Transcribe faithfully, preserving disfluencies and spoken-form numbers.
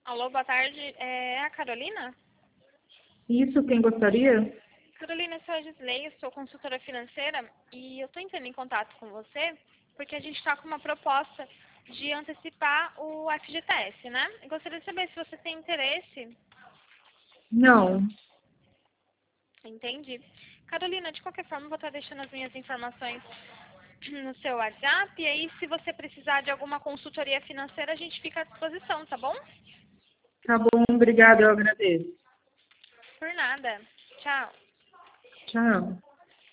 Alô, boa tarde. É a Carolina? Isso, quem gostaria? Carolina, eu sou a Gisley, eu sou consultora financeira e eu estou entrando em contato com você porque a gente está com uma proposta de antecipar o F G T S, né? Eu gostaria de saber se você tem interesse. Não. Entendi. Carolina, de qualquer forma, eu vou estar deixando as minhas informações no seu WhatsApp e aí, se você precisar de alguma consultoria financeira, a gente fica à disposição, tá bom? Tá bom, obrigada, eu agradeço. Por nada. Tchau. Tchau.